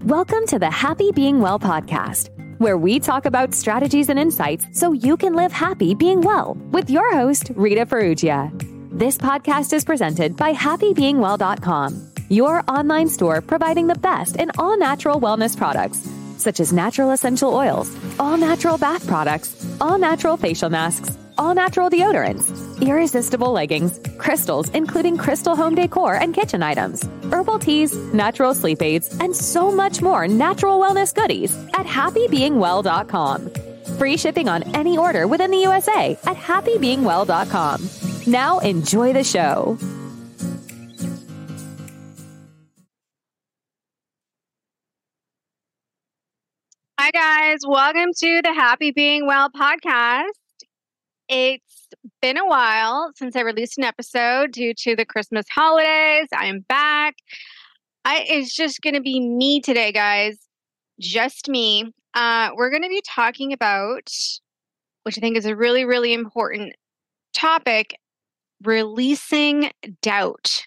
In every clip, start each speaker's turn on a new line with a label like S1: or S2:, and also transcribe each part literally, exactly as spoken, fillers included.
S1: Welcome to the Happy Being Well podcast, where we talk about strategies and insights so you can live happy being well with your host, Rita Ferrugia. This podcast is presented by happy being well dot com, your online store providing the best in all natural wellness products, such as natural essential oils, all natural bath products, all natural facial masks, all natural deodorants, irresistible leggings, crystals, including crystal home decor and kitchen items, herbal teas, natural sleep aids, and so much more natural wellness goodies at happy being well dot com. Free shipping on any order within the U S A at happy being well dot com. Now enjoy the show.
S2: Hi guys, welcome to the Happy Being Well podcast. It's been a while since I released an episode due to the Christmas holidays. I am back. I, it's just going to be me today, guys. Just me. Uh, we're going to be talking about, which I think is a really, really important topic, releasing doubt.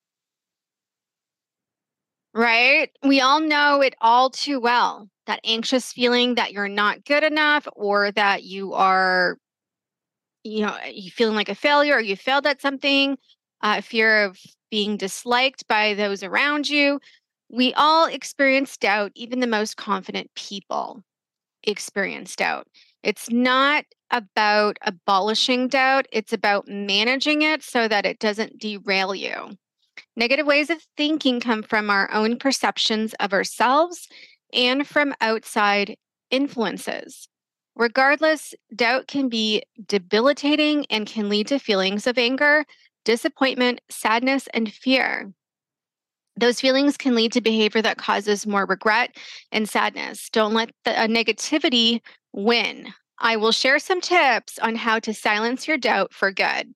S2: Right? We all know it all too well. That anxious feeling that you're not good enough, or that you are, you know, you feeling like a failure, or you failed at something, uh, fear of being disliked by those around you. We all experience doubt. Even the most confident people experience doubt. It's not about abolishing doubt. It's about managing it so that it doesn't derail you. Negative ways of thinking come from our own perceptions of ourselves and from outside influences. Regardless, doubt can be debilitating and can lead to feelings of anger, disappointment, sadness, and fear. Those feelings can lead to behavior that causes more regret and sadness. Don't let the uh, negativity win. I will share some tips on how to silence your doubt for good.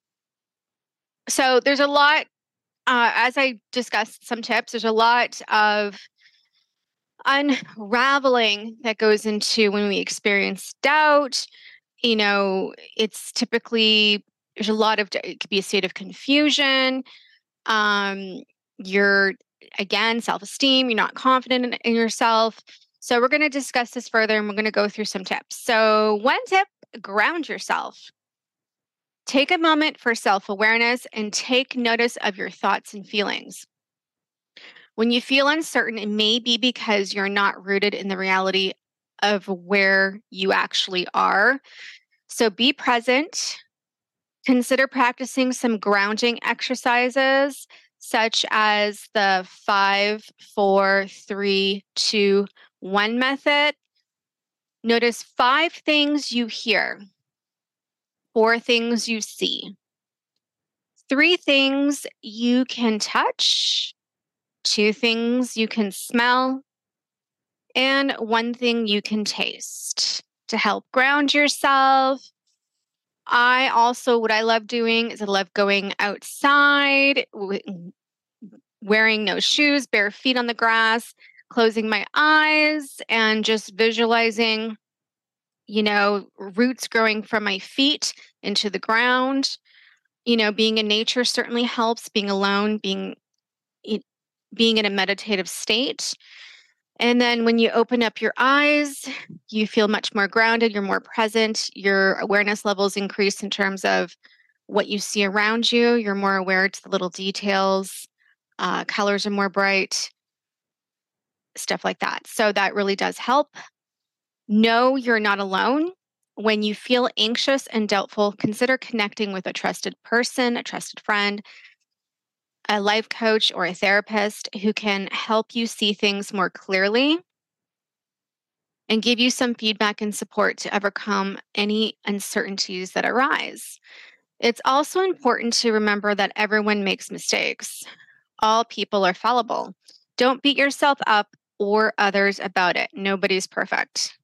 S2: So there's a lot, uh, as I discussed some tips, there's a lot of unraveling that goes into when we experience doubt. You know, it's typically, there's a lot of, it could be a state of confusion. Um, you're, again, self-esteem, you're not confident in, in yourself. So we're going to discuss this further and we're going to go through some tips. So one tip, ground yourself. Take a moment for self-awareness and take notice of your thoughts and feelings. When you feel uncertain, it may be because you're not rooted in the reality of where you actually are. So be present. Consider practicing some grounding exercises, such as the five, four, three, two, one method. Notice five things you hear, four things you see, three things you can touch, two things you can smell, and one thing you can taste. To help ground yourself, I also, what I love doing is I love going outside, wearing no shoes, bare feet on the grass, closing my eyes, and just visualizing, you know, roots growing from my feet into the ground. You know, being in nature certainly helps, being alone, being being in a meditative state. And then when you open up your eyes, you feel much more grounded, you're more present, your awareness levels increase in terms of what you see around you, you're more aware to the little details, uh, colors are more bright, stuff like that. So that really does help. Know you're not alone. When you feel anxious and doubtful, consider connecting with a trusted person, a trusted friend, a life coach, or a therapist who can help you see things more clearly and give you some feedback and support to overcome any uncertainties that arise. It's also important to remember that everyone makes mistakes. All people are fallible. Don't beat yourself up or others about it. Nobody's perfect.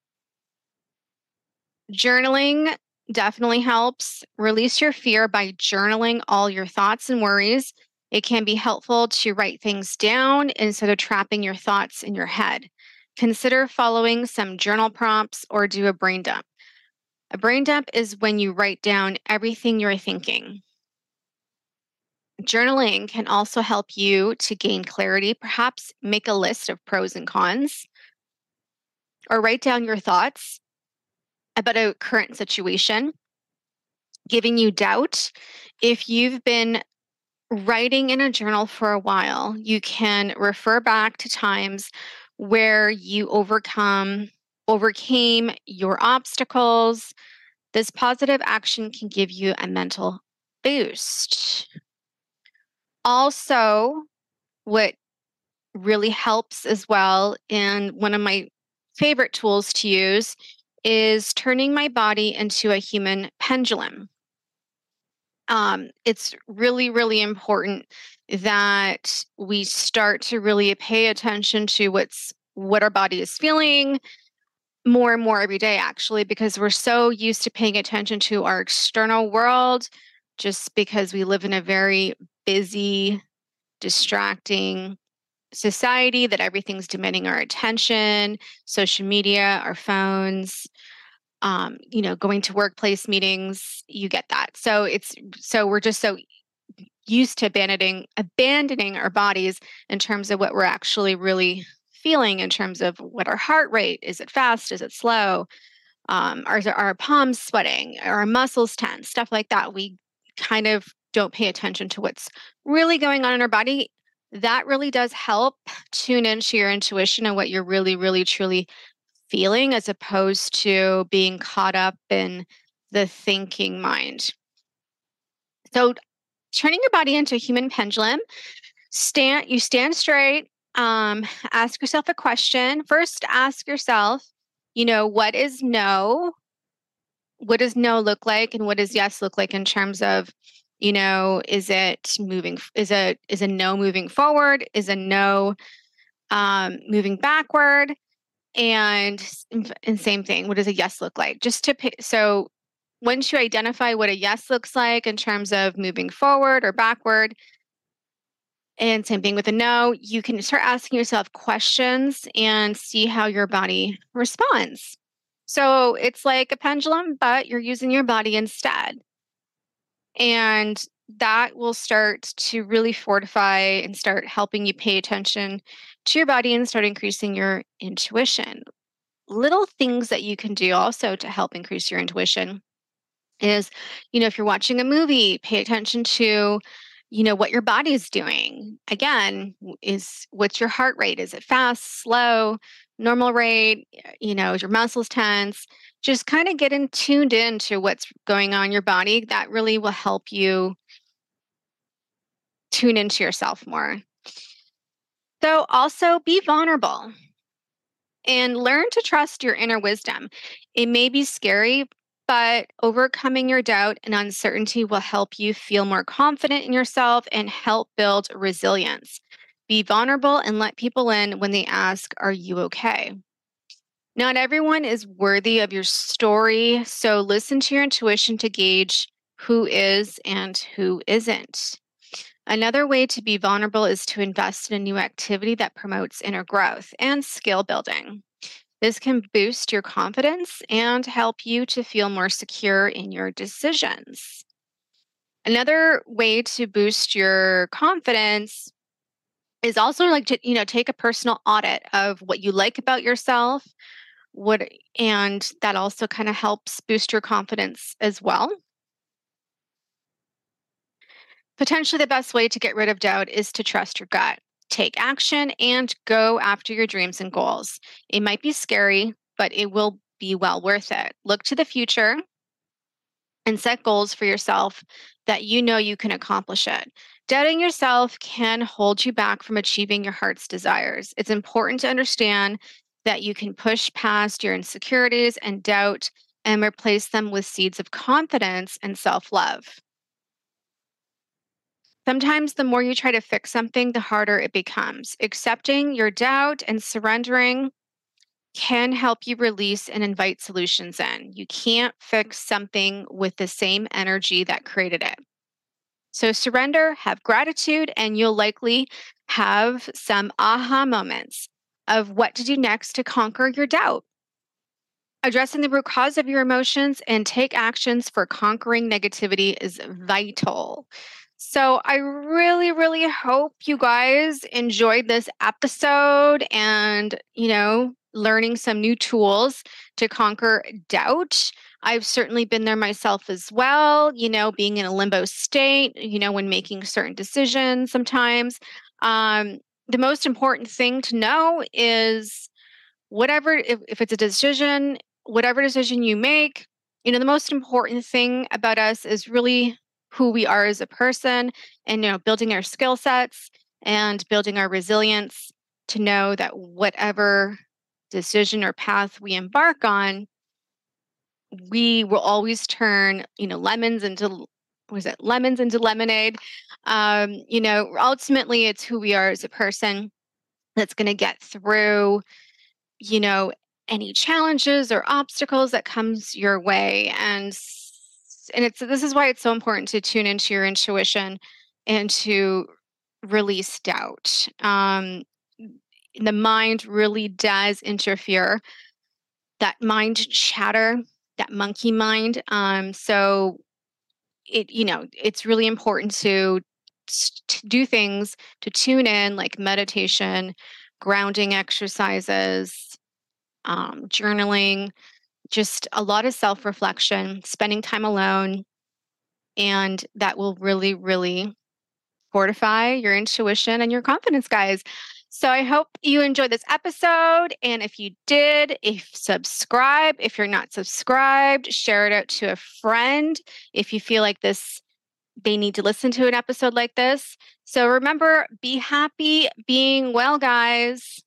S2: Journaling definitely helps. Release your fear by journaling all your thoughts and worries. It can be helpful to write things down instead of trapping your thoughts in your head. Consider following some journal prompts or do a brain dump. A brain dump is when you write down everything you're thinking. Journaling can also help you to gain clarity. Perhaps make a list of pros and cons, or write down your thoughts about a current situation, giving you doubt. If you've been writing in a journal for a while, you can refer back to times where you overcome overcame your obstacles. This positive action can give you a mental boost. Also, what really helps as well, and one of my favorite tools to use, is turning my body into a human pendulum. Um, it's really, really important that we start to really pay attention to what's what our body is feeling more and more every day, actually, because we're so used to paying attention to our external world, just because we live in a very busy, distracting society, that everything's demanding our attention, social media, our phones, um, you know, going to workplace meetings, you get that. So it's so we're just so used to abandoning abandoning our bodies in terms of what we're actually really feeling, in terms of what our heart rate is. It fast? Is it slow? Um, are our palms sweating? Are our muscles tense? Stuff like that. We kind of don't pay attention to what's really going on in our body. That really does help tune into your intuition and what you're really, really, truly feeling, as opposed to being caught up in the thinking mind. So turning your body into a human pendulum, stand you stand straight, um, ask yourself a question. First, ask yourself, you know, what is no? What does no look like, and what does yes look like, in terms of, you know, is it moving, is a is a no moving forward? Is a no um, moving backward? And and same thing, what does a yes look like? Just to pick, so once you identify what a yes looks like in terms of moving forward or backward, and same thing with a no, you can start asking yourself questions and see how your body responds. So it's like a pendulum, but you're using your body instead. And that will start to really fortify and start helping you pay attention to your body and start increasing your intuition. Little things that you can do also to help increase your intuition is, you know, if you're watching a movie, pay attention to, you know, what your body is doing. Again, is what's your heart rate? Is it fast, slow, normal rate? You know, is your muscles tense? Just kind of get in tuned into what's going on in your body. That really will help you tune into yourself more. So also be vulnerable and learn to trust your inner wisdom. It may be scary, but overcoming your doubt and uncertainty will help you feel more confident in yourself and help build resilience. Be vulnerable and let people in when they ask, "Are you okay?" Not everyone is worthy of your story, so listen to your intuition to gauge who is and who isn't. Another way to be vulnerable is to invest in a new activity that promotes inner growth and skill building. This can boost your confidence and help you to feel more secure in your decisions. Another way to boost your confidence is also like to, you know, take a personal audit of what you like about yourself, what, and that also kind of helps boost your confidence as well. Potentially the best way to get rid of doubt is to trust your gut. Take action and go after your dreams and goals. It might be scary, but it will be well worth it. Look to the future and set goals for yourself that you know you can accomplish it. Doubting yourself can hold you back from achieving your heart's desires. It's important to understand that you can push past your insecurities and doubt and replace them with seeds of confidence and self-love. Sometimes the more you try to fix something, the harder it becomes. Accepting your doubt and surrendering can help you release and invite solutions in. You can't fix something with the same energy that created it. So surrender, have gratitude, and you'll likely have some aha moments of what to do next to conquer your doubt. Addressing the root cause of your emotions and take actions for conquering negativity is vital. So I really, really hope you guys enjoyed this episode and, you know, learning some new tools to conquer doubt. I've certainly been there myself as well, you know, being in a limbo state, you know, when making certain decisions sometimes. Um, the most important thing to know is whatever, if, if it's a decision, whatever decision you make, you know, the most important thing about us is really who we are as a person and, you know, building our skill sets and building our resilience to know that whatever decision or path we embark on, we will always turn, you know, lemons into, what is it, lemons into lemonade. Um, you know, ultimately it's who we are as a person that's going to get through, you know, any challenges or obstacles that comes your way. And and it's this is why it's so important to tune into your intuition and to release doubt. Um, the mind really does interfere. That mind chatter, that monkey mind. Um, so it, you know, it's really important to, to do things to tune in, like meditation, grounding exercises, um, journaling, just a lot of self-reflection, spending time alone, and that will really, really fortify your intuition and your confidence, guys. So I hope you enjoyed this episode. And if you did, if subscribe, if you're not subscribed, share it out to a friend if you feel like this, they need to listen to an episode like this. So remember, be happy being well, guys.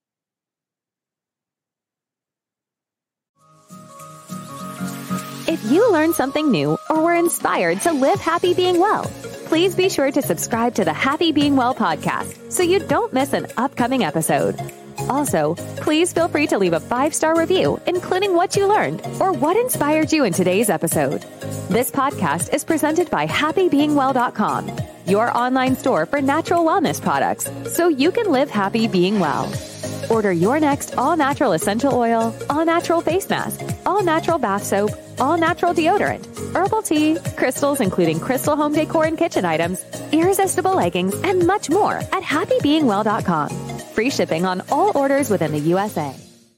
S1: If you learned something new or were inspired to live happy being well, please be sure to subscribe to the Happy Being Well podcast so you don't miss an upcoming episode. Also, please feel free to leave a five-star review, including what you learned or what inspired you in today's episode. This podcast is presented by happy being well dot com, your online store for natural wellness products, so you can live happy being well. Order your next all-natural essential oil, all-natural face mask, all-natural bath soap, all-natural deodorant, herbal tea, crystals including crystal home decor and kitchen items, irresistible leggings, and much more at happy being well dot com. Free shipping on all orders within the U S A.